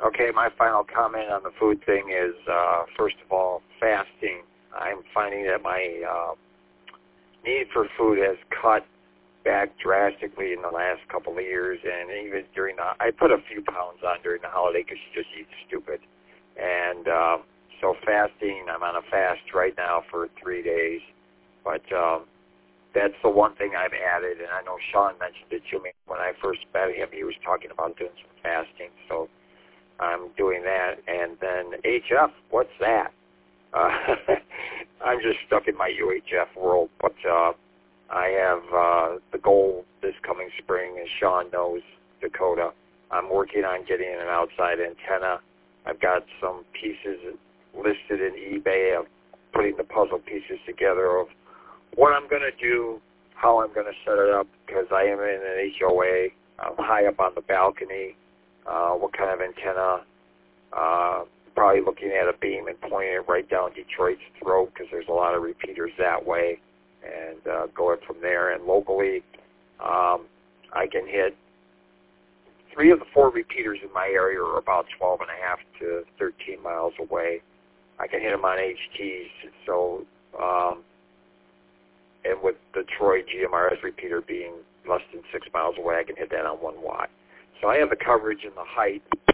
Okay, my final comment on the food thing is, first of all, fasting. I'm finding that my need for food has cut back drastically in the last couple of years, and even during I put a few pounds on during the holiday because you just eat stupid. And so fasting, I'm on a fast right now for 3 days, but that's the one thing I've added, and I know Sean mentioned it to me when I first met him. He was talking about doing some fasting, so I'm doing that. And then HF, what's that? I'm just stuck in my UHF world, but I have the goal this coming spring, as Sean knows, Dakota. I'm working on getting an outside antenna. I've got some pieces listed in eBay of putting the puzzle pieces together of what I'm going to do, how I'm going to set it up, because I am in an HOA. I'm high up on the balcony. What kind of antenna? Probably looking at a beam and pointing it right down Detroit's throat, because there's a lot of repeaters that way, and going from there. And locally, I can hit 3 of the 4 repeaters in my area are about 12.5 to 13 miles away. I can hit them on HTs, so and with the Troy GMRS repeater being less than 6 miles away, I can hit that on 1 watt. So I have the coverage and the height